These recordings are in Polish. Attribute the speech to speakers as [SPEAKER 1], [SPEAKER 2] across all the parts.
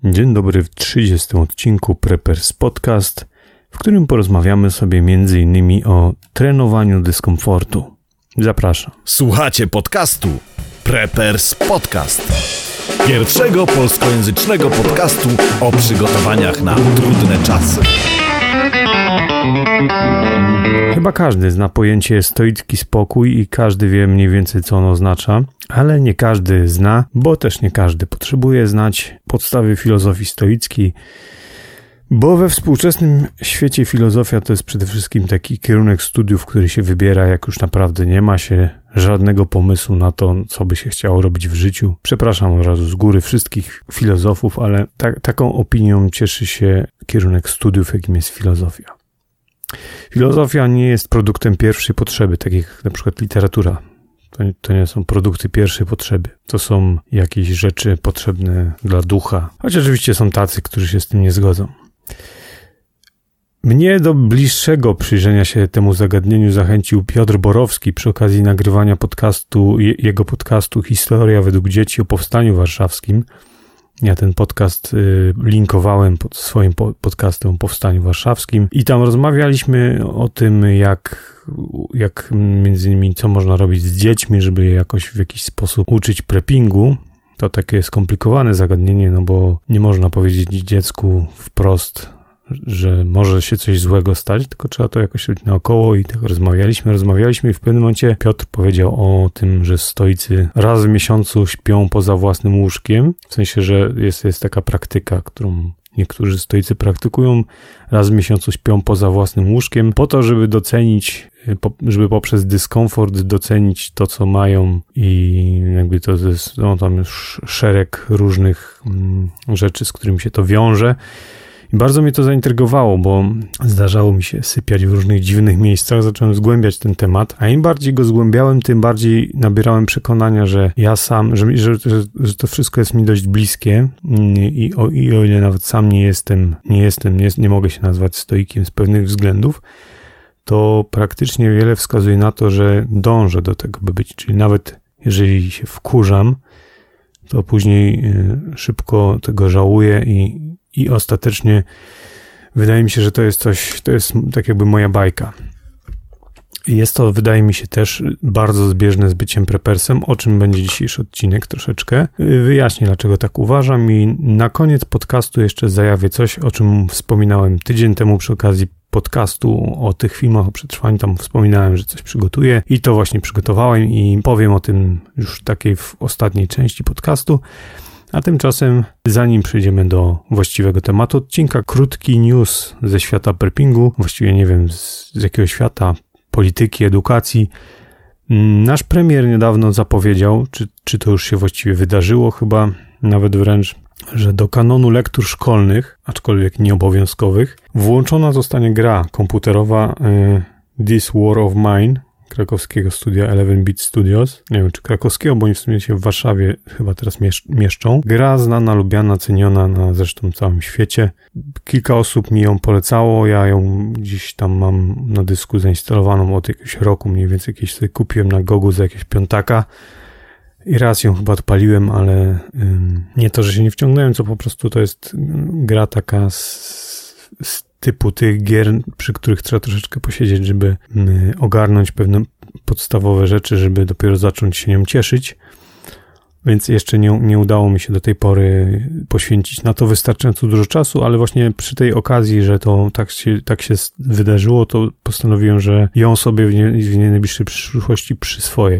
[SPEAKER 1] Dzień dobry w 30. odcinku Preppers Podcast, w którym porozmawiamy sobie m.in. o trenowaniu dyskomfortu. Zapraszam.
[SPEAKER 2] Słuchacie podcastu Preppers Podcast. Pierwszego polskojęzycznego podcastu o przygotowaniach na trudne czasy.
[SPEAKER 1] Chyba każdy zna pojęcie stoicki spokój i każdy wie mniej więcej, co ono oznacza, ale nie każdy zna, bo też nie każdy potrzebuje znać podstawy filozofii stoickiej, bo we współczesnym świecie filozofia to jest przede wszystkim taki kierunek studiów, który się wybiera, jak już naprawdę nie ma się żadnego pomysłu na to, co by się chciało robić w życiu. Przepraszam od razu z góry wszystkich filozofów, ale taką opinią cieszy się kierunek studiów, jakim jest filozofia. Filozofia nie jest produktem pierwszej potrzeby, tak jak na przykład literatura. To nie są produkty pierwszej potrzeby. To są jakieś rzeczy potrzebne dla ducha. Choć oczywiście są tacy, którzy się z tym nie zgodzą. Mnie do bliższego przyjrzenia się temu zagadnieniu zachęcił Piotr Borowski przy okazji nagrywania jego podcastu Historia według dzieci o Powstaniu Warszawskim. Ja ten podcast linkowałem pod swoim podcastem o Powstaniu Warszawskim i tam rozmawialiśmy o tym, jak między innymi co można robić z dziećmi, żeby je jakoś w jakiś sposób uczyć preppingu. To takie skomplikowane zagadnienie, no bo nie można powiedzieć dziecku wprost, że może się coś złego stać, tylko trzeba to jakoś robić naokoło i tak rozmawialiśmy i w pewnym momencie Piotr powiedział o tym, że stoicy raz w miesiącu śpią poza własnym łóżkiem, w sensie, że jest taka praktyka, którą niektórzy stoicy praktykują, raz w miesiącu śpią poza własnym łóżkiem po to, żeby żeby poprzez dyskomfort docenić to, co mają i jakby to jest tam już szereg różnych rzeczy, z którymi się to wiąże. I bardzo mnie to zaintrygowało, bo zdarzało mi się sypiać w różnych dziwnych miejscach, zacząłem zgłębiać ten temat, a im bardziej go zgłębiałem, tym bardziej nabierałem przekonania, że ja sam, że to wszystko jest mi dość bliskie i o ile nawet sam nie mogę się nazwać stoikiem z pewnych względów, to praktycznie wiele wskazuje na to, że dążę do tego, by być, czyli nawet jeżeli się wkurzam, to później szybko tego żałuję i ostatecznie wydaje mi się, że to jest tak jakby moja bajka. Jest to, wydaje mi się, też bardzo zbieżne z byciem preppersem, o czym będzie dzisiejszy odcinek troszeczkę. Wyjaśnię, dlaczego tak uważam i na koniec podcastu jeszcze zajawię coś, o czym wspominałem tydzień temu przy okazji podcastu o tych filmach o przetrwaniu. Tam wspominałem, że coś przygotuję i to właśnie przygotowałem i powiem o tym już takiej w ostatniej części podcastu. A tymczasem, zanim przejdziemy do właściwego tematu odcinka, krótki news ze świata preppingu, właściwie nie wiem z jakiego świata, polityki, edukacji. Nasz premier niedawno zapowiedział, czy to już się właściwie wydarzyło, chyba nawet wręcz, że do kanonu lektur szkolnych, aczkolwiek nieobowiązkowych, włączona zostanie gra komputerowa This War of Mine, krakowskiego studia 11-Bit Studios. Nie wiem, czy krakowskiego, bo oni w sumie się w Warszawie chyba teraz mieszczą. Gra znana, lubiana, ceniona na zresztą całym świecie. Kilka osób mi ją polecało, ja ją gdzieś tam mam na dysku zainstalowaną od jakiegoś roku, mniej więcej jakieś sobie kupiłem na Gogu za jakieś piątaka i raz ją chyba odpaliłem, ale nie to, że się nie wciągnąłem, co po prostu to jest gra taka z typu tych gier, przy których trzeba troszeczkę posiedzieć, żeby ogarnąć pewne podstawowe rzeczy, żeby dopiero zacząć się nią cieszyć. Więc jeszcze nie udało mi się do tej pory poświęcić na to wystarczająco dużo czasu, ale właśnie przy tej okazji, że to tak się wydarzyło, to postanowiłem, że ją sobie w najbliższej przyszłości przyswoję.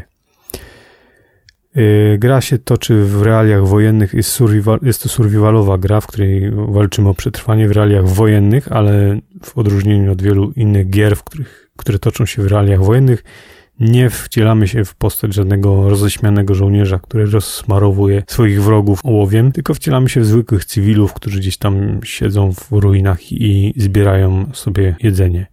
[SPEAKER 1] Gra się toczy w realiach wojennych, jest to survivalowa gra, w której walczymy o przetrwanie w realiach wojennych, ale w odróżnieniu od wielu innych gier, które toczą się w realiach wojennych, nie wcielamy się w postać żadnego roześmianego żołnierza, który rozsmarowuje swoich wrogów ołowiem, tylko wcielamy się w zwykłych cywilów, którzy gdzieś tam siedzą w ruinach i zbierają sobie jedzenie.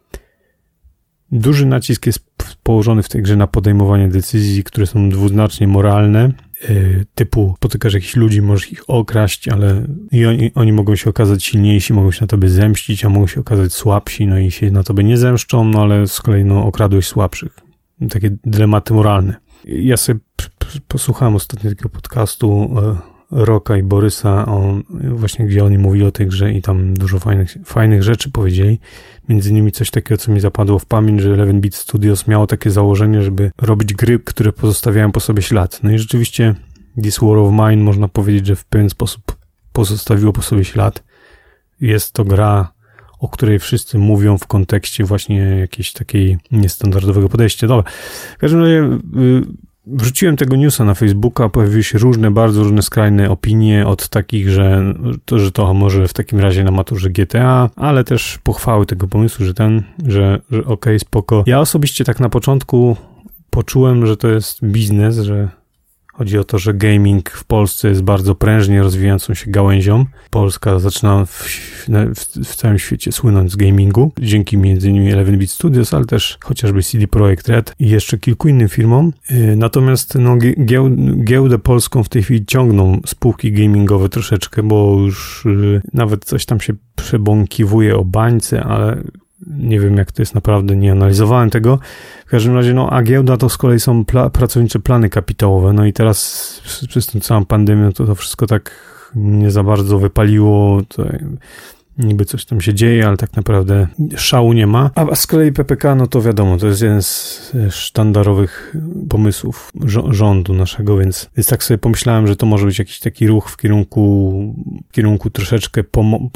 [SPEAKER 1] Duży nacisk jest położony w tej grze na podejmowanie decyzji, które są dwuznacznie moralne, typu spotykasz jakichś ludzi, możesz ich okraść, ale oni mogą się okazać silniejsi, mogą się na tobie zemścić, a mogą się okazać słabsi, no i się na tobie nie zemszczą, no ale z kolei okradłeś słabszych. Takie dylematy moralne. Ja sobie posłuchałem ostatnio takiego podcastu Roka i Borysa, właśnie gdzie oni mówili o tej grze i tam dużo fajnych rzeczy powiedzieli. Między innymi coś takiego, co mi zapadło w pamięć, że 11-bit Studios miało takie założenie, żeby robić gry, które pozostawiają po sobie ślad. No i rzeczywiście This War of Mine można powiedzieć, że w pewien sposób pozostawiło po sobie ślad. Jest to gra, o której wszyscy mówią w kontekście właśnie jakiejś takiej niestandardowego podejścia. Dobra, w każdym razie wrzuciłem tego newsa na Facebooka, pojawiły się bardzo różne skrajne opinie, od takich, że to może w takim razie na maturze GTA, ale też pochwały tego pomysłu, że okej, spoko. Ja osobiście tak na początku poczułem, że to jest biznes, że chodzi o to, że gaming w Polsce jest bardzo prężnie rozwijającą się gałęzią. Polska zaczyna w całym świecie słynąć z gamingu, dzięki m.in. 11-bit Studios, ale też chociażby CD Projekt Red i jeszcze kilku innym firmom. Natomiast giełdę polską w tej chwili ciągną spółki gamingowe troszeczkę, bo już nawet coś tam się przebąkiwuje o bańce, ale nie wiem, jak to jest naprawdę, nie analizowałem tego. W każdym razie, a giełda to z kolei są pracownicze plany kapitałowe. No i teraz przez tą całą pandemię to wszystko tak nie za bardzo wypaliło. To niby coś tam się dzieje, ale tak naprawdę szału nie ma. A z kolei PPK, no to wiadomo, to jest jeden z sztandarowych pomysłów rządu naszego, więc tak sobie pomyślałem, że to może być jakiś taki ruch w kierunku troszeczkę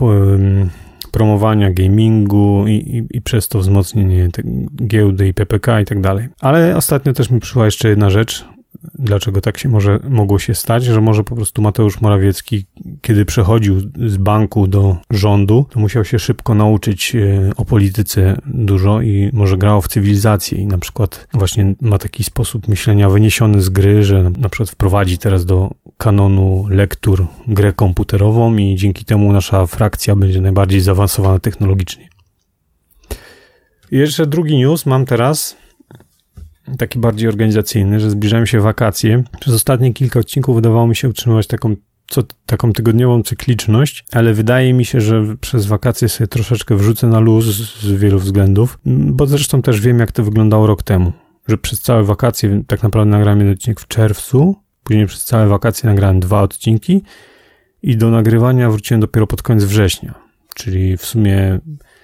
[SPEAKER 1] promowania gamingu i przez to wzmocnienie giełdy i PPK i tak dalej. Ale ostatnio też mi przyszła jeszcze jedna rzecz, dlaczego tak się mogło się stać, że może po prostu Mateusz Morawiecki, kiedy przechodził z banku do rządu, to musiał się szybko nauczyć o polityce dużo i może grał w cywilizację i na przykład właśnie ma taki sposób myślenia wyniesiony z gry, że na przykład wprowadzi teraz do kanonu lektur grę komputerową i dzięki temu nasza frakcja będzie najbardziej zaawansowana technologicznie. I jeszcze drugi news mam teraz, taki bardziej organizacyjny, że zbliżają się wakacje. Przez ostatnie kilka odcinków wydawało mi się utrzymywać taką tygodniową cykliczność, ale wydaje mi się, że przez wakacje sobie troszeczkę wrzucę na luz z wielu względów, bo zresztą też wiem, jak to wyglądało rok temu, że przez całe wakacje tak naprawdę nagrałem jeden odcinek w czerwcu, później przez całe wakacje nagrałem 2 odcinki i do nagrywania wróciłem dopiero pod koniec września, czyli w sumie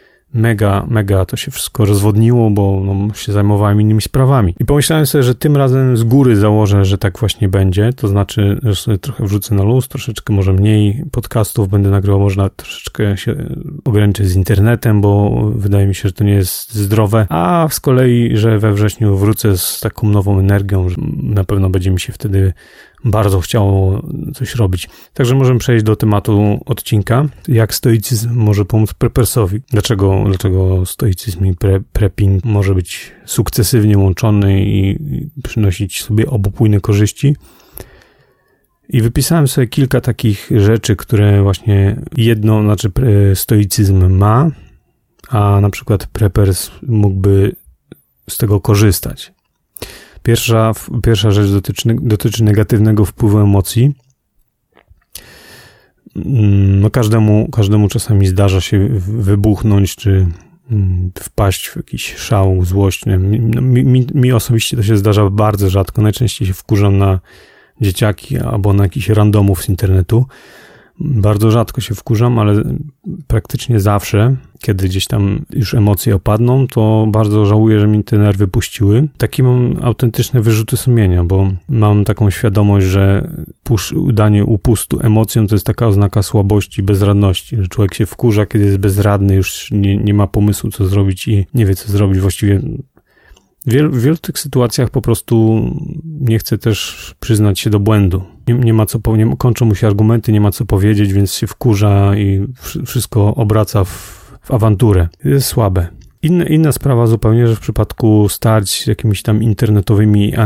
[SPEAKER 1] mega to się wszystko rozwodniło, bo się zajmowałem innymi sprawami. I pomyślałem sobie, że tym razem z góry założę, że tak właśnie będzie, to znaczy, że sobie trochę wrzucę na luz, troszeczkę może mniej podcastów będę nagrywał, można troszeczkę się ograniczyć z internetem, bo wydaje mi się, że to nie jest zdrowe, a z kolei, że we wrześniu wrócę z taką nową energią, że na pewno będzie mi się wtedy bardzo chciało coś robić. Także możemy przejść do tematu odcinka. Jak stoicyzm może pomóc prepersowi? Dlaczego stoicyzm i prepping może być sukcesywnie łączony i przynosić sobie obopólne korzyści? I wypisałem sobie kilka takich rzeczy, które właśnie stoicyzm ma, a na przykład preppers mógłby z tego korzystać. Pierwsza rzecz dotyczy negatywnego wpływu emocji. Każdemu czasami zdarza się wybuchnąć, czy wpaść w jakiś szał, złość. Mi osobiście to się zdarza bardzo rzadko. Najczęściej się wkurzam na dzieciaki albo na jakichś randomów z internetu. Bardzo rzadko się wkurzam, ale praktycznie zawsze, kiedy gdzieś tam już emocje opadną, to bardzo żałuję, że mi te nerwy puściły. Takie mam autentyczne wyrzuty sumienia, bo mam taką świadomość, że danie upustu emocjom to jest taka oznaka słabości, bezradności, że człowiek się wkurza, kiedy jest bezradny, już nie ma pomysłu, co zrobić i nie wie, co zrobić. Właściwie w wielu tych sytuacjach po prostu nie chce też przyznać się do błędu. Nie ma co kończą mu się argumenty, nie ma co powiedzieć, więc się wkurza i wszystko obraca w awanturę. To jest słabe. Inna sprawa zupełnie, że w przypadku starć z jakimiś tam internetowymi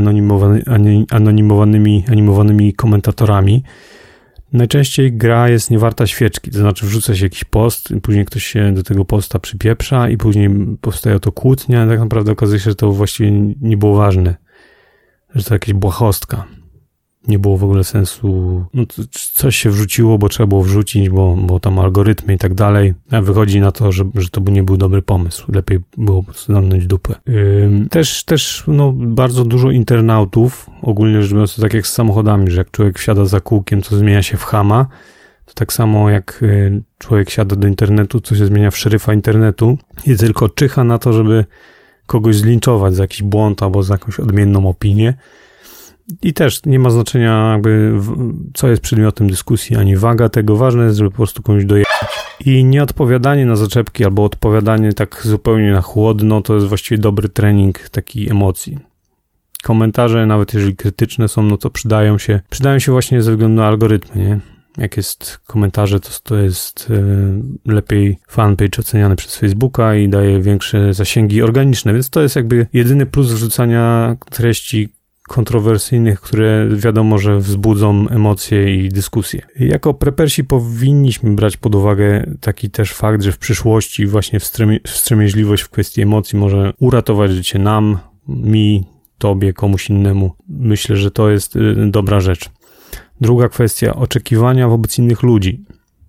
[SPEAKER 1] animowanymi komentatorami, najczęściej gra jest niewarta świeczki, to znaczy wrzuca się jakiś post, później ktoś się do tego posta przypieprza i później powstaje o to kłótnia, a tak naprawdę okazuje się, że to właściwie nie było ważne, że to jakaś błahostka. nie było w ogóle sensu, no coś się wrzuciło, bo trzeba było wrzucić, bo tam algorytmy i tak dalej, a wychodzi na to, że to nie był dobry pomysł, lepiej było po prostu zamknąć dupę. Też no, bardzo dużo internautów, ogólnie rzecz biorąc, tak jak z samochodami, że jak człowiek wsiada za kółkiem, to zmienia się w chama, to tak samo jak człowiek siada do internetu, to się zmienia w szeryfa internetu i tylko czyha na to, żeby kogoś zlinczować za jakiś błąd albo za jakąś odmienną opinię. I też nie ma znaczenia jakby co jest przedmiotem dyskusji, ani waga tego. Ważne jest, żeby po prostu komuś dojechać. I nieodpowiadanie na zaczepki albo odpowiadanie tak zupełnie na chłodno to jest właściwie dobry trening takiej emocji. Komentarze, nawet jeżeli krytyczne są, no to przydają się właśnie ze względu na algorytmy, nie? Jak jest komentarze, to jest lepiej fanpage oceniany przez Facebooka i daje większe zasięgi organiczne, więc to jest jakby jedyny plus wrzucania treści kontrowersyjnych, które wiadomo, że wzbudzą emocje i dyskusje. Jako prepersi powinniśmy brać pod uwagę taki też fakt, że w przyszłości właśnie wstrzemięźliwość w kwestii emocji może uratować życie nam, mi, tobie, komuś innemu. Myślę, że to jest dobra rzecz. Druga kwestia, oczekiwania wobec innych ludzi.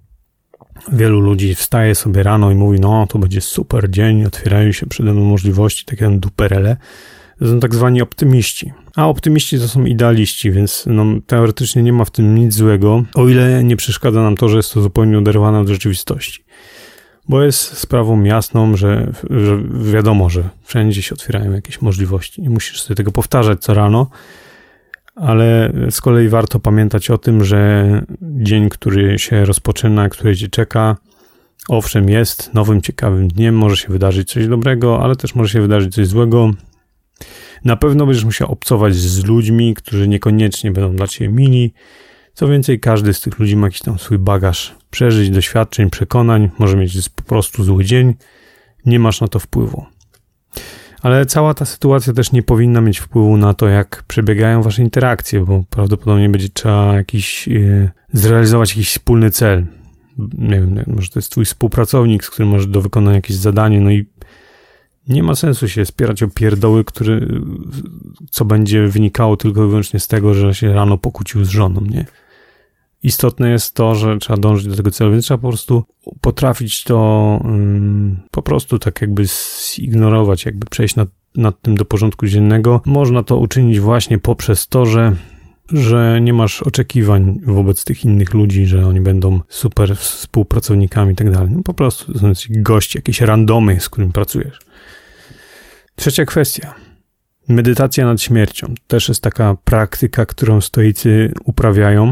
[SPEAKER 1] Wielu ludzi wstaje sobie rano i mówi, no to będzie super dzień, otwierają się przede mną możliwości, takie tam duperele. To są tak zwani optymiści. A optymiści to są idealiści, więc no, teoretycznie nie ma w tym nic złego, o ile nie przeszkadza nam to, że jest to zupełnie oderwane od rzeczywistości. Bo jest sprawą jasną, że wiadomo, że wszędzie się otwierają jakieś możliwości. Nie musisz sobie tego powtarzać co rano, ale z kolei warto pamiętać o tym, że dzień, który się rozpoczyna, który cię czeka, owszem jest nowym, ciekawym dniem, może się wydarzyć coś dobrego, ale też może się wydarzyć coś złego. Na pewno będziesz musiał obcować z ludźmi, którzy niekoniecznie będą dla ciebie mili. Co więcej, każdy z tych ludzi ma jakiś tam swój bagaż przeżyć, doświadczeń, przekonań, może mieć po prostu zły dzień, nie masz na to wpływu. Ale cała ta sytuacja też nie powinna mieć wpływu na to, jak przebiegają wasze interakcje, bo prawdopodobnie będzie trzeba zrealizować jakiś wspólny cel. Nie wiem, może to jest twój współpracownik, z którym masz do wykonania jakieś zadanie, no i nie ma sensu się spierać o pierdoły, co będzie wynikało tylko i wyłącznie z tego, że się rano pokłócił z żoną, nie? Istotne jest to, że trzeba dążyć do tego celu, więc trzeba po prostu potrafić to po prostu tak jakby zignorować, jakby przejść nad tym do porządku dziennego. Można to uczynić właśnie poprzez to, że nie masz oczekiwań wobec tych innych ludzi, że oni będą super współpracownikami i tak dalej. No po prostu to są goście, jakieś randomy, z którym pracujesz. Trzecia kwestia. Medytacja nad śmiercią. Też jest taka praktyka, którą stoicy uprawiają.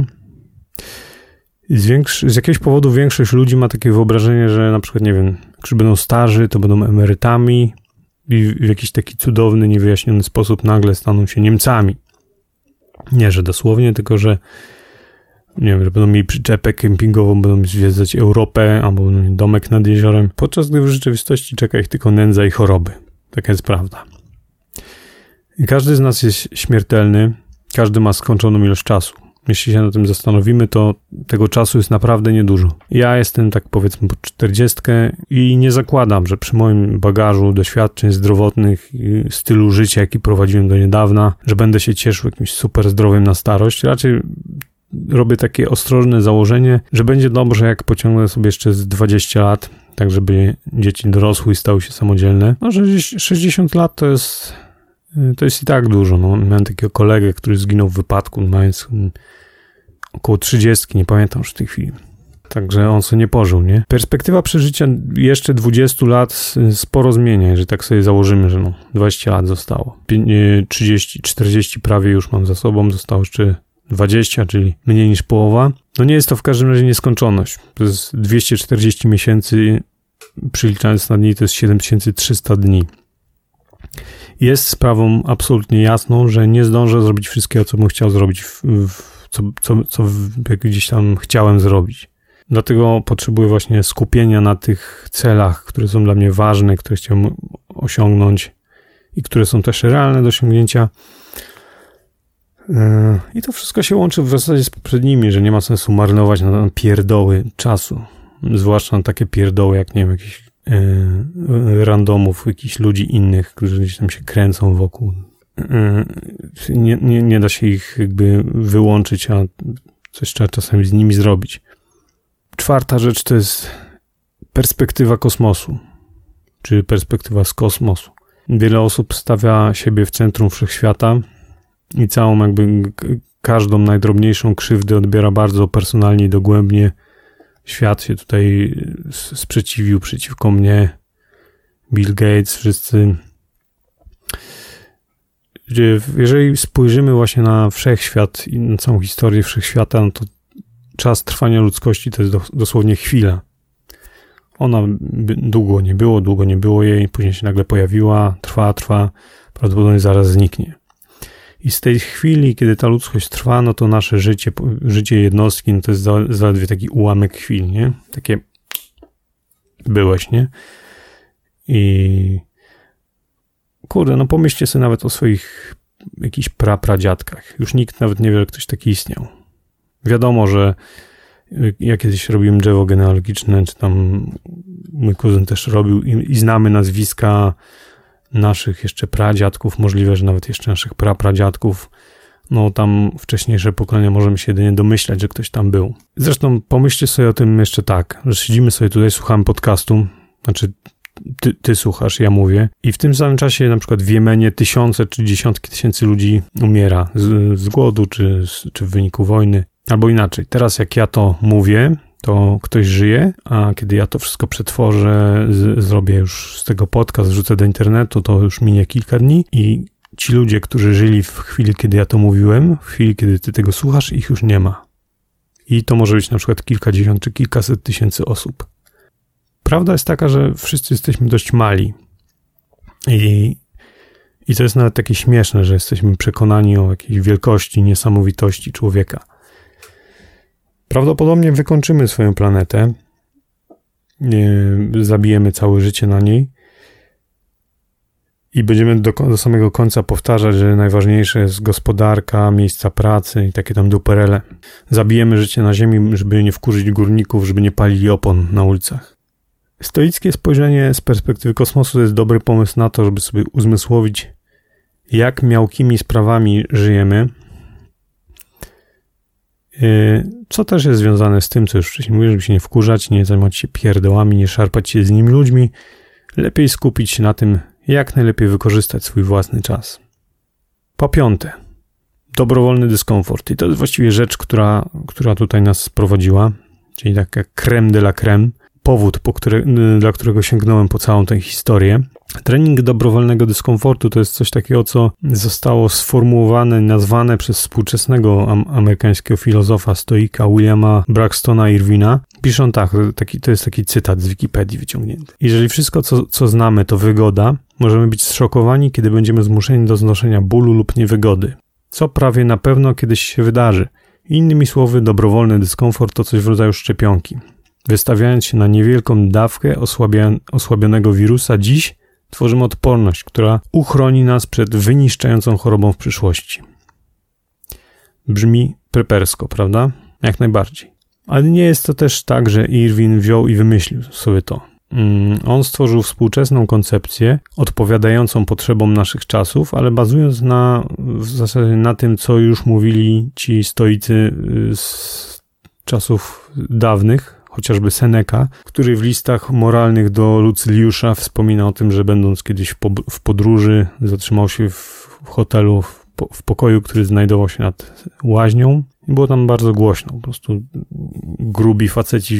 [SPEAKER 1] Z jakiegoś powodu większość ludzi ma takie wyobrażenie, że na przykład, nie wiem, jak będą starzy, to będą emerytami i w jakiś taki cudowny, niewyjaśniony sposób nagle staną się Niemcami. Nie, że dosłownie, tylko że nie wiem, że będą mieli przyczepę kempingową, będą zwiedzać Europę albo domek nad jeziorem, podczas gdy w rzeczywistości czeka ich tylko nędza i choroby. Taka jest prawda. I każdy z nas jest śmiertelny, każdy ma skończoną ilość czasu. Jeśli się nad tym zastanowimy, to tego czasu jest naprawdę niedużo. Ja jestem tak powiedzmy pod 40 i nie zakładam, że przy moim bagażu doświadczeń zdrowotnych i stylu życia, jaki prowadziłem do niedawna, że będę się cieszył jakimś super zdrowiem na starość. Raczej robię takie ostrożne założenie, że będzie dobrze, jak pociągnę sobie jeszcze z 20 lat, tak żeby dzieci dorosły i stały się samodzielne. No, że 60 lat to jest i tak dużo. No, miałem takiego kolegę, który zginął w wypadku, mając około 30, nie pamiętam już w tej chwili. Także on sobie nie pożył, nie? Perspektywa przeżycia jeszcze 20 lat sporo zmienia, jeżeli tak sobie założymy, że 20 lat zostało. 30, 40 prawie już mam za sobą, zostało jeszcze 20, czyli mniej niż połowa. No nie jest to w każdym razie nieskończoność. To jest 240 miesięcy, przeliczając na dni, to jest 7300 dni. Jest sprawą absolutnie jasną, że nie zdążę zrobić wszystkiego, co bym chciał zrobić, co gdzieś tam chciałem zrobić. Dlatego potrzebuję właśnie skupienia na tych celach, które są dla mnie ważne, które chciałem osiągnąć i które są też realne do osiągnięcia. I to wszystko się łączy w zasadzie z poprzednimi, że nie ma sensu marnować na pierdoły czasu. Zwłaszcza na takie pierdoły, jak nie wiem, jakichś randomów, jakichś ludzi innych, którzy gdzieś tam się kręcą wokół nie da się ich jakby wyłączyć, a coś trzeba czasami z nimi zrobić. Czwarta rzecz to jest perspektywa kosmosu, czy perspektywa z kosmosu. Wiele osób stawia siebie w centrum wszechświata i całą jakby każdą najdrobniejszą krzywdę odbiera bardzo personalnie i dogłębnie. Świat się tutaj sprzeciwił przeciwko mnie, Bill Gates, wszyscy. Jeżeli spojrzymy właśnie na wszechświat i na całą historię wszechświata, no to czas trwania ludzkości to jest dosłownie chwila. Ona długo nie było jej, później się nagle pojawiła, trwa, prawdopodobnie zaraz zniknie. I z tej chwili, kiedy ta ludzkość trwa, no to nasze życie jednostki, no to jest zaledwie taki ułamek chwil, nie? Takie byłeś, nie? I kurde, no pomyślcie sobie nawet o swoich jakichś pradziadkach. Już nikt nawet nie wie, że ktoś taki istniał. Wiadomo, że ja kiedyś robiłem drzewo genealogiczne, czy tam mój kuzyn też robił i znamy nazwiska naszych jeszcze pradziadków, możliwe, że nawet jeszcze naszych pradziadków. No tam wcześniejsze pokolenia możemy się jedynie domyślać, że ktoś tam był. Zresztą pomyślcie sobie o tym jeszcze tak, że siedzimy sobie tutaj, słuchamy podcastu, znaczy ty słuchasz, ja mówię i w tym samym czasie na przykład w Jemenie tysiące czy dziesiątki tysięcy ludzi umiera z głodu czy w wyniku wojny. Albo inaczej, teraz jak ja to mówię, to ktoś żyje, a kiedy ja to wszystko przetworzę, zrobię już z tego podcast, wrzucę do internetu, to już minie kilka dni i ci ludzie, którzy żyli w chwili, kiedy ja to mówiłem, w chwili, kiedy ty tego słuchasz, ich już nie ma. I to może być na przykład kilkadziesiąt czy kilkaset tysięcy osób. Prawda jest taka, że wszyscy jesteśmy dość mali i to jest nawet takie śmieszne, że jesteśmy przekonani o jakiejś wielkości, niesamowitości człowieka. Prawdopodobnie wykończymy swoją planetę, zabijemy całe życie na niej i będziemy do samego końca powtarzać, że najważniejsze jest gospodarka, miejsca pracy i takie tam duperele. Zabijemy życie na ziemi, żeby nie wkurzyć górników, żeby nie palili opon na ulicach. Stoickie spojrzenie z perspektywy kosmosu to jest dobry pomysł na to, żeby sobie uzmysłowić, jak miałkimi sprawami żyjemy, co też jest związane z tym, co już wcześniej mówiłem, żeby się nie wkurzać, nie zajmować się pierdołami, nie szarpać się z innymi ludźmi. Lepiej skupić się na tym, jak najlepiej wykorzystać swój własny czas. Po piąte, dobrowolny dyskomfort. I to jest właściwie rzecz, która tutaj nas sprowadziła, czyli taka crème de la crème. Powód, dla którego sięgnąłem po całą tę historię. Trening dobrowolnego dyskomfortu to jest coś takiego, co zostało sformułowane, nazwane przez współczesnego amerykańskiego filozofa, stoika Williama Braxtona Irvina. Piszą tak, to jest taki cytat z Wikipedii wyciągnięty. Jeżeli wszystko, co znamy, to wygoda, możemy być zszokowani, kiedy będziemy zmuszeni do znoszenia bólu lub niewygody. Co prawie na pewno kiedyś się wydarzy. Innymi słowy, dobrowolny dyskomfort to coś w rodzaju szczepionki. Wystawiając się na niewielką dawkę osłabionego wirusa, dziś tworzymy odporność, która uchroni nas przed wyniszczającą chorobą w przyszłości. Brzmi prepersko, prawda? Jak najbardziej. Ale nie jest to też tak, że Irwin wziął i wymyślił sobie to. On stworzył współczesną koncepcję odpowiadającą potrzebom naszych czasów, ale bazując w zasadzie na tym, co już mówili ci stoicy z czasów dawnych, chociażby Seneca, który w listach moralnych do Lucyliusza wspomina o tym, że będąc kiedyś w podróży zatrzymał się w hotelu, w pokoju, który znajdował się nad łaźnią i było tam bardzo głośno. Po prostu grubi faceci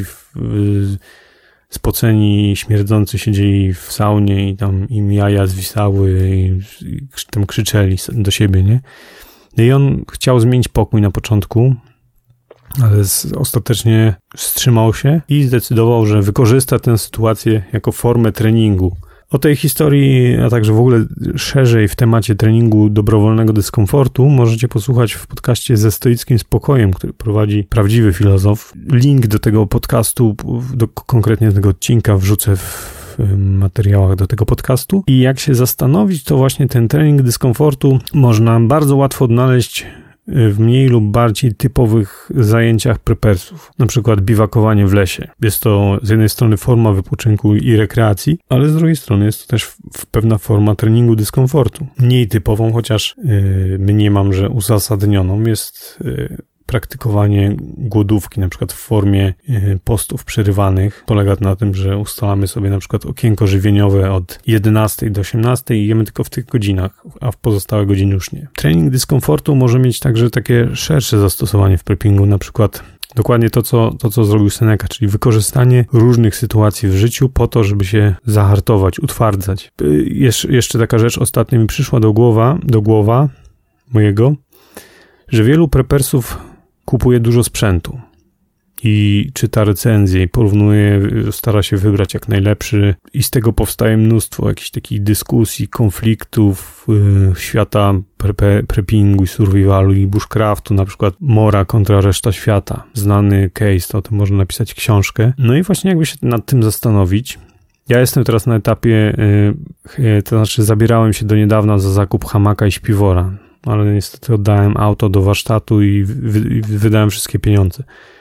[SPEAKER 1] spoceni, śmierdzący siedzieli w saunie i tam im jaja zwisały i tam krzyczeli do siebie, nie? I on chciał zmienić pokój na początku, ale ostatecznie wstrzymał się i zdecydował, że wykorzysta tę sytuację jako formę treningu. O tej historii, a także w ogóle szerzej w temacie treningu dobrowolnego dyskomfortu możecie posłuchać w podcaście Ze stoickim spokojem, który prowadzi prawdziwy filozof. Link do tego podcastu, konkretnie tego odcinka wrzucę w materiałach do tego podcastu. I jak się zastanowić, to właśnie ten trening dyskomfortu można bardzo łatwo odnaleźć w mniej lub bardziej typowych zajęciach prepersów, na przykład biwakowanie w lesie. Jest to z jednej strony forma wypoczynku i rekreacji, ale z drugiej strony jest to też pewna forma treningu dyskomfortu. Mniej typową, chociaż mniemam, że uzasadnioną jest praktykowanie głodówki, na przykład w formie postów przerywanych. Polega to na tym, że ustalamy sobie na przykład okienko żywieniowe od 11 do 18 i jemy tylko w tych godzinach, a w pozostałe godziny już nie. Trening dyskomfortu może mieć także takie szersze zastosowanie w preppingu, na przykład dokładnie to, co zrobił Seneca, czyli wykorzystanie różnych sytuacji w życiu po to, żeby się zahartować, utwardzać. Jeszcze taka rzecz ostatnio mi przyszła do głowa mojego, że wielu preppersów kupuje dużo sprzętu i czyta recenzje i porównuje, stara się wybrać jak najlepszy i z tego powstaje mnóstwo jakichś takich dyskusji, konfliktów świata preppingu i survivalu i bushcraftu, na przykład Mora kontra reszta świata. Znany case, to o tym można napisać książkę. No i właśnie jakby się nad tym zastanowić. Ja jestem teraz na etapie, to znaczy zabierałem się do niedawna za zakup hamaka i śpiwora, ale niestety oddałem auto do warsztatu i wydałem wszystkie pieniądze.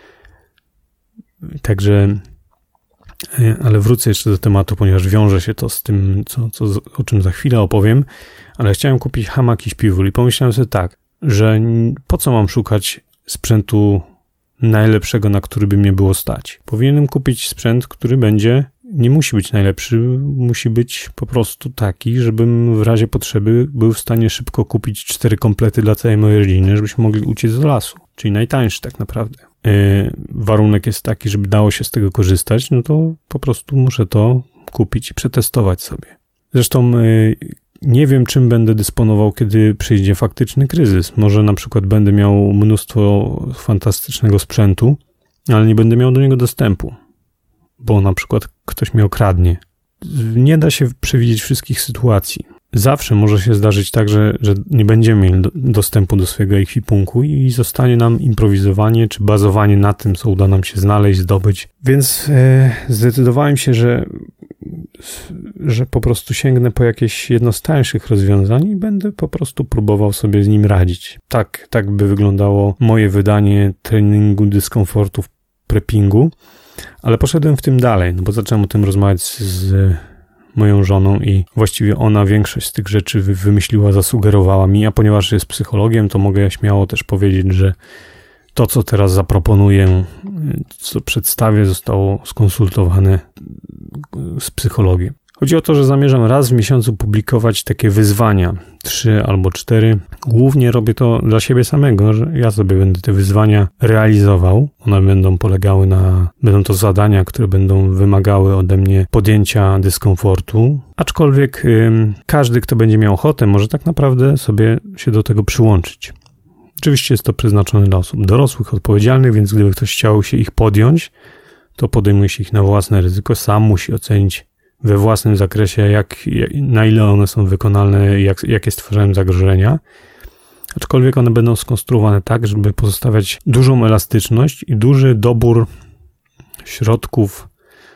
[SPEAKER 1] Także, ale wrócę jeszcze do tematu, ponieważ wiąże się to z tym, o czym za chwilę opowiem, ale chciałem kupić hamak i śpiwór i pomyślałem sobie tak, że po co mam szukać sprzętu najlepszego, na który by mnie było stać. Powinienem kupić sprzęt, który nie musi być najlepszy, musi być po prostu taki, żebym w razie potrzeby był w stanie szybko kupić 4 komplety dla całej mojej rodziny, żebyśmy mogli uciec do lasu. Czyli najtańszy tak naprawdę. Warunek jest taki, żeby dało się z tego korzystać, no to po prostu muszę to kupić i przetestować sobie. Zresztą nie wiem, czym będę dysponował, kiedy przyjdzie faktyczny kryzys. Może na przykład będę miał mnóstwo fantastycznego sprzętu, ale nie będę miał do niego dostępu, bo na przykład ktoś mnie okradnie. Nie da się przewidzieć wszystkich sytuacji. Zawsze może się zdarzyć tak, że nie będziemy mieli dostępu do swojego ekwipunku i zostanie nam improwizowanie czy bazowanie na tym, co uda nam się znaleźć, zdobyć. Więc zdecydowałem się, że po prostu sięgnę po jakieś jedno z tańszych rozwiązań i będę po prostu próbował sobie z nim radzić. Tak by wyglądało moje wydanie treningu dyskomfortu w preppingu, ale poszedłem w tym dalej, no bo zacząłem o tym rozmawiać z moją żoną i właściwie ona większość z tych rzeczy wymyśliła, zasugerowała mi, a ponieważ jest psychologiem, to mogę śmiało też powiedzieć, że to, co teraz zaproponuję, co przedstawię, zostało skonsultowane z psychologiem. Chodzi o to, że zamierzam raz w miesiącu publikować takie wyzwania, 3 albo 4. Głównie robię to dla siebie samego, że ja sobie będę te wyzwania realizował. One będą to zadania, które będą wymagały ode mnie podjęcia dyskomfortu. Aczkolwiek każdy, kto będzie miał ochotę, może tak naprawdę sobie się do tego przyłączyć. Oczywiście jest to przeznaczone dla osób dorosłych, odpowiedzialnych, więc gdyby ktoś chciał się ich podjąć, to podejmuje się ich na własne ryzyko. Sam musi ocenić we własnym zakresie, na ile one są wykonalne, jakie stwarzają zagrożenia. Aczkolwiek one będą skonstruowane tak, żeby pozostawiać dużą elastyczność i duży dobór środków,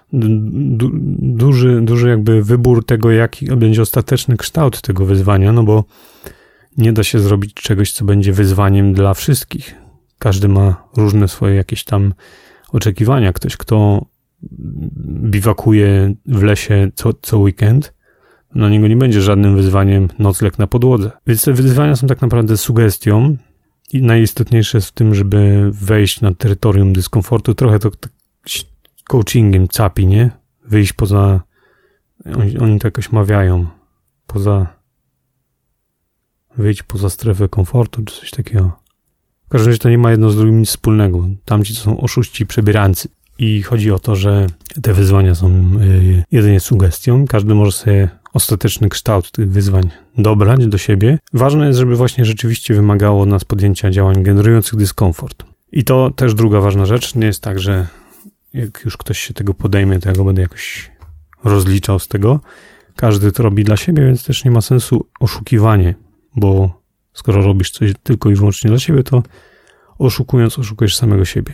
[SPEAKER 1] duży jakby wybór tego, jaki będzie ostateczny kształt tego wyzwania, no bo nie da się zrobić czegoś, co będzie wyzwaniem dla wszystkich. Każdy ma różne swoje jakieś tam oczekiwania. Ktoś, kto biwakuje w lesie co weekend, dla niego nie będzie żadnym wyzwaniem nocleg na podłodze. Więc te wyzwania są tak naprawdę sugestią i najistotniejsze jest w tym, żeby wejść na terytorium dyskomfortu, trochę to coachingiem capi, nie? Wyjść poza, oni to jakoś mawiają, wyjść poza strefę komfortu, czy coś takiego. W każdym razie to nie ma jedno z drugim nic wspólnego. Tamci to są oszuści, przebierańcy. I chodzi o to, że te wyzwania są jedynie sugestią. Każdy może sobie ostateczny kształt tych wyzwań dobrać do siebie. Ważne jest, żeby właśnie rzeczywiście wymagało od nas podjęcia działań generujących dyskomfort. I to też druga ważna rzecz. Nie jest tak, że jak już ktoś się tego podejmie, to ja go będę jakoś rozliczał z tego. Każdy to robi dla siebie, więc też nie ma sensu oszukiwanie, bo skoro robisz coś tylko i wyłącznie dla siebie, to oszukujesz samego siebie.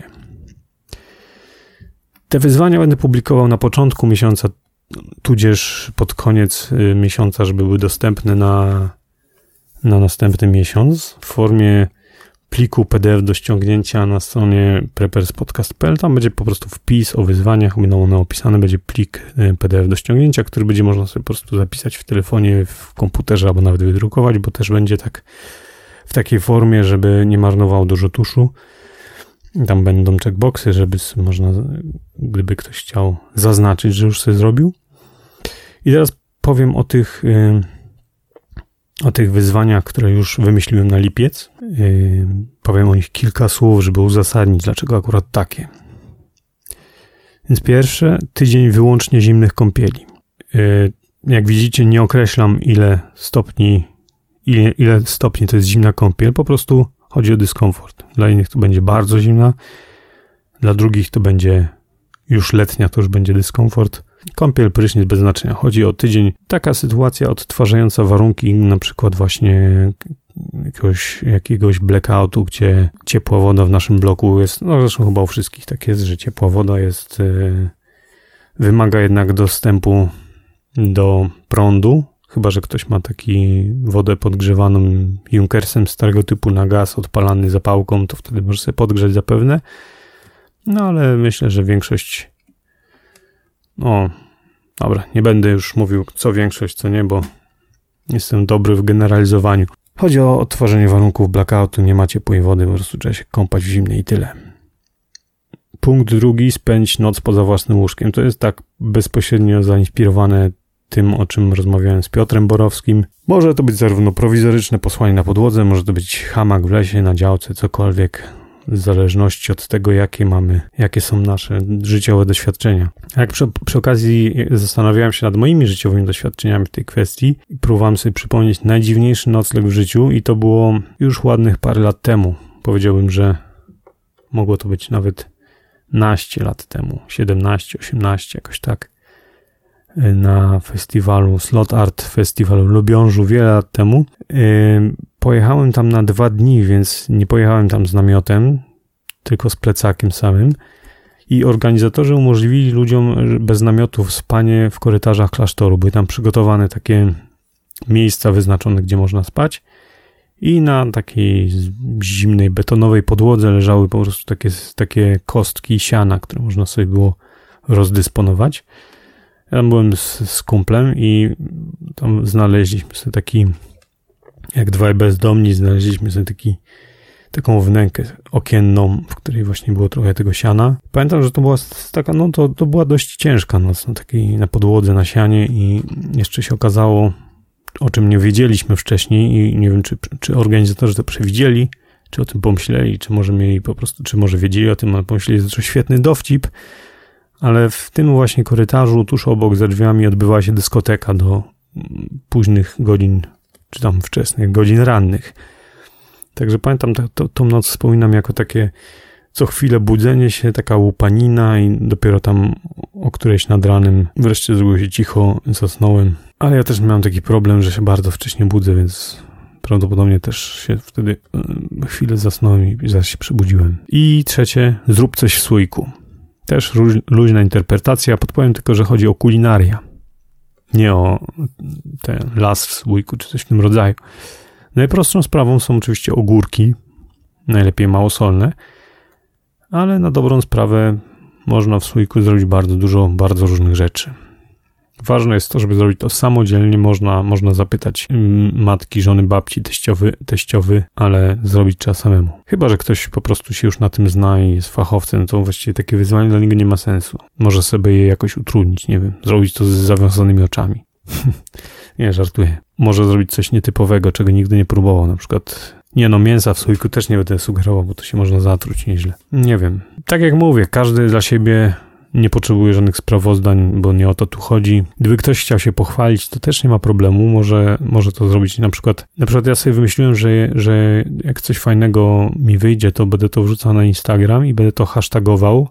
[SPEAKER 1] Te wyzwania będę publikował na początku miesiąca, tudzież pod koniec miesiąca, żeby były dostępne na następny miesiąc w formie pliku PDF do ściągnięcia na stronie preperspodcast.pl. Tam będzie po prostu wpis o wyzwaniach, będą one opisane, będzie plik PDF do ściągnięcia, który będzie można sobie po prostu zapisać w telefonie, w komputerze albo nawet wydrukować, bo też będzie tak w takiej formie, żeby nie marnował dużo tuszu. Tam będą checkboxy, żeby można, gdyby ktoś chciał zaznaczyć, że już sobie zrobił. I teraz powiem o tych wyzwaniach, które już wymyśliłem na lipiec. Powiem o nich kilka słów, żeby uzasadnić, dlaczego akurat takie. Więc pierwsze, tydzień wyłącznie zimnych kąpieli. Jak widzicie, nie określam ile stopni to jest zimna kąpiel, po prostu chodzi o dyskomfort. Dla innych to będzie bardzo zimna, dla drugich to będzie już letnia, to już będzie dyskomfort. Kąpiel, prysznic bez znaczenia. Chodzi o tydzień. Taka sytuacja odtwarzająca warunki, na przykład właśnie jakiegoś blackoutu, gdzie ciepła woda w naszym bloku jest, no zresztą chyba u wszystkich tak jest, że ciepła woda jest, wymaga jednak dostępu do prądu, chyba że ktoś ma taki wodę podgrzewaną Junkersem starego typu na gaz, odpalany zapałką, to wtedy może sobie podgrzać zapewne. No ale myślę, że większość... No, dobra, nie będę już mówił co większość, co nie, bo jestem dobry w generalizowaniu. Chodzi o odtworzenie warunków blackoutu, nie ma ciepłej wody, po prostu trzeba się kąpać w zimnej i tyle. Punkt drugi, spędź noc poza własnym łóżkiem. To jest tak bezpośrednio zainspirowane tym, o czym rozmawiałem z Piotrem Borowskim. Może to być zarówno prowizoryczne posłanie na podłodze, może to być hamak w lesie, na działce, cokolwiek, w zależności od tego, jakie są nasze życiowe doświadczenia. Jak przy okazji zastanawiałem się nad moimi życiowymi doświadczeniami w tej kwestii i próbowałem sobie przypomnieć najdziwniejszy nocleg w życiu i to było już ładnych parę lat temu. Powiedziałbym, że mogło to być nawet naście lat temu, 17, 18, jakoś tak. Na festiwalu Slot Art Festival w Lubiążu wiele lat temu. Pojechałem tam na 2 dni, więc nie pojechałem tam z namiotem, tylko z plecakiem samym. I organizatorzy umożliwili ludziom bez namiotów spanie w korytarzach klasztoru. Były tam przygotowane takie miejsca wyznaczone, gdzie można spać. I na takiej zimnej, betonowej podłodze leżały po prostu takie kostki siana, które można sobie było rozdysponować. Ja tam byłem z kumplem i tam znaleźliśmy sobie taki, jak 2 bezdomni, znaleźliśmy sobie taką wnękę okienną, w której właśnie było trochę tego siana. Pamiętam, że to była taka, no to była dość ciężka noc, na podłodze, na sianie i jeszcze się okazało, o czym nie wiedzieliśmy wcześniej i nie wiem, czy organizatorzy to przewidzieli, czy o tym pomyśleli, czy może mieli po prostu, czy może wiedzieli o tym, ale pomyśleli, że to świetny dowcip. Ale w tym właśnie korytarzu, tuż obok za drzwiami, odbywała się dyskoteka do późnych godzin, czy tam wczesnych godzin rannych. Także pamiętam, tą noc wspominam jako takie co chwilę budzenie się, taka łupanina i dopiero tam o którejś nad ranem wreszcie zrobiło się cicho, zasnąłem. Ale ja też miałem taki problem, że się bardzo wcześnie budzę, więc prawdopodobnie też się wtedy chwilę zasnąłem i zaraz się przebudziłem. I trzecie, zrób coś w słoiku. Też luźna interpretacja, podpowiem tylko, że chodzi o kulinarię. Nie o ten las w słoiku, czy coś w tym rodzaju. Najprostszą sprawą są oczywiście ogórki, najlepiej małosolne, ale na dobrą sprawę można w słoiku zrobić bardzo dużo, bardzo różnych rzeczy. Ważne jest to, żeby zrobić to samodzielnie. Można zapytać matki, żony, babci, teściowy, ale zrobić trzeba samemu. Chyba że ktoś po prostu się już na tym zna i jest fachowcem, to właściwie takie wyzwanie dla niego nie ma sensu. Może sobie je jakoś utrudnić, nie wiem, zrobić to z zawiązanymi oczami. Nie, żartuję. Może zrobić coś nietypowego, czego nigdy nie próbował, na przykład... mięsa w słoiku też nie będę sugerował, bo to się można zatruć nieźle. Nie wiem. Tak jak mówię, każdy dla siebie nie potrzebuje żadnych sprawozdań, bo nie o to tu chodzi. Gdyby ktoś chciał się pochwalić, to też nie ma problemu. Może to zrobić na przykład ja sobie wymyśliłem, że jak coś fajnego mi wyjdzie, to będę to wrzucał na Instagram i będę to hashtagował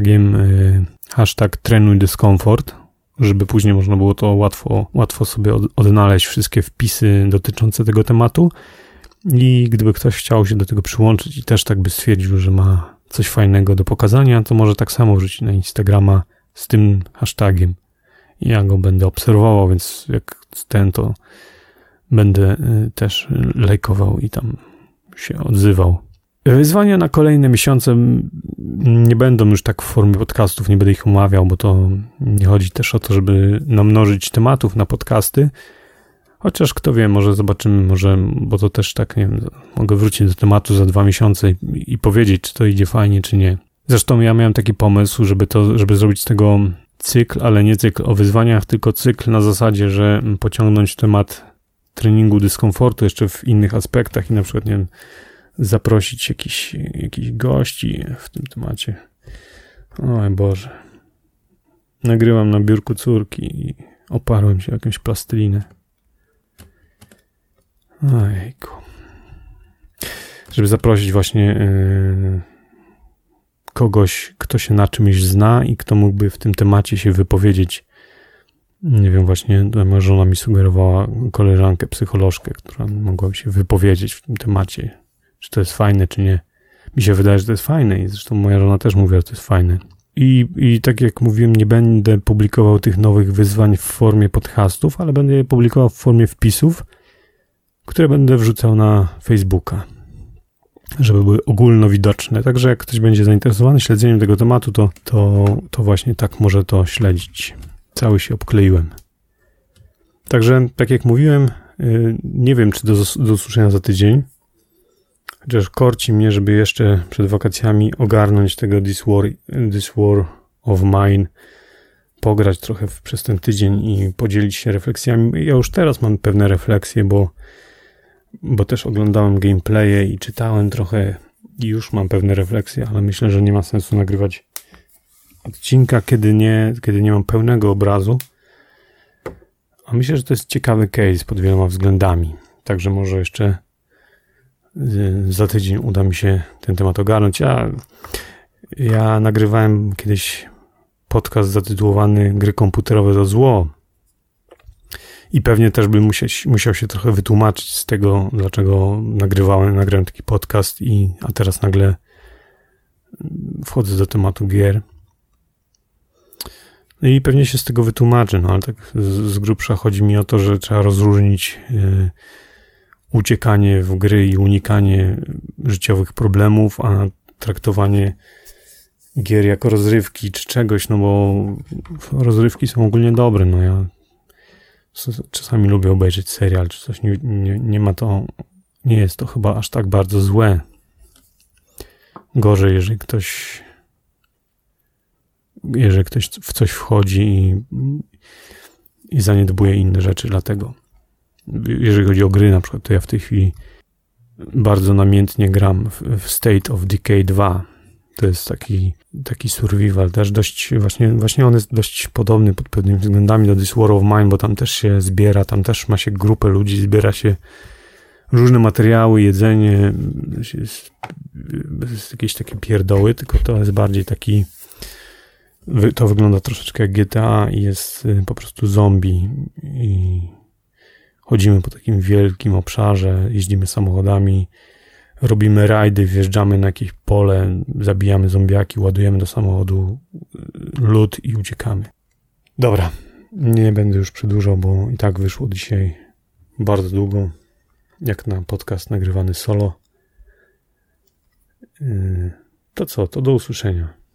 [SPEAKER 1] hashtag trenuj dyskomfort, żeby później można było to łatwo sobie odnaleźć wszystkie wpisy dotyczące tego tematu. I gdyby ktoś chciał się do tego przyłączyć i też tak by stwierdził, że ma coś fajnego do pokazania, to może tak samo wrzucić na Instagrama z tym hashtagiem. Ja go będę obserwował, więc jak to będę też lajkował i tam się odzywał. Wyzwania na kolejne miesiące nie będą już tak w formie podcastów, nie będę ich omawiał, bo to nie chodzi też o to, żeby namnożyć tematów na podcasty. Chociaż kto wie, może zobaczymy, bo to też tak, nie wiem, mogę wrócić do tematu za 2 miesiące i powiedzieć, czy to idzie fajnie, czy nie. Zresztą ja miałem taki pomysł, żeby zrobić z tego cykl, ale nie cykl o wyzwaniach, tylko cykl na zasadzie, że pociągnąć temat treningu dyskomfortu jeszcze w innych aspektach i na przykład, nie wiem, zaprosić jakichś gości w tym temacie. Oj Boże. Nagrywam na biurku córki i oparłem się o jakąś plastelinę. Ojejku. Żeby zaprosić właśnie kogoś, kto się na czymś zna i kto mógłby w tym temacie się wypowiedzieć. Nie wiem, właśnie moja żona mi sugerowała koleżankę, psycholożkę, która mogłaby się wypowiedzieć w tym temacie. Czy to jest fajne, czy nie. Mi się wydaje, że to jest fajne i zresztą moja żona też mówi, że to jest fajne. I tak jak mówiłem, nie będę publikował tych nowych wyzwań w formie podcastów, ale będę je publikował w formie wpisów, które będę wrzucał na Facebooka, żeby były ogólnowidoczne. Także jak ktoś będzie zainteresowany śledzeniem tego tematu, to właśnie tak może to śledzić. Cały się obkleiłem. Także, tak jak mówiłem, nie wiem, czy do usłyszenia za tydzień. Chociaż korci mnie, żeby jeszcze przed wakacjami ogarnąć tego This War of Mine, pograć trochę przez ten tydzień i podzielić się refleksjami. Ja już teraz mam pewne refleksje, bo też oglądałem gameplaye i czytałem trochę i już mam pewne refleksje, ale myślę, że nie ma sensu nagrywać odcinka, kiedy nie mam pełnego obrazu. A myślę, że to jest ciekawy case pod wieloma względami. Także może jeszcze za tydzień uda mi się ten temat ogarnąć. Ja nagrywałem kiedyś podcast zatytułowany Gry komputerowe to zło. I pewnie też bym musiał się trochę wytłumaczyć z tego, dlaczego nagrałem taki podcast, a teraz nagle wchodzę do tematu gier. I pewnie się z tego wytłumaczę, ale tak z grubsza chodzi mi o to, że trzeba rozróżnić uciekanie w gry i unikanie życiowych problemów, a traktowanie gier jako rozrywki czy czegoś, bo rozrywki są ogólnie dobre. Ja czasami lubię obejrzeć serial czy coś, nie jest to chyba aż tak bardzo złe. Gorzej, jeżeli ktoś w coś wchodzi i zaniedbuje inne rzeczy, dlatego jeżeli chodzi o gry na przykład, to ja w tej chwili bardzo namiętnie gram w State of Decay 2. To jest taki survival, też dość, właśnie on jest dość podobny pod pewnymi względami do This War of Mine, bo tam też się zbiera, tam też ma się grupę ludzi, zbiera się różne materiały, jedzenie, jest jakieś takie pierdoły, tylko to jest bardziej to wygląda troszeczkę jak GTA i jest po prostu zombie i chodzimy po takim wielkim obszarze, jeździmy samochodami, robimy rajdy, wjeżdżamy na jakieś pole, zabijamy zombiaki, ładujemy do samochodu lód i uciekamy. Dobra, nie będę już przedłużał, bo i tak wyszło dzisiaj bardzo długo, jak na podcast nagrywany solo. To co? To do usłyszenia.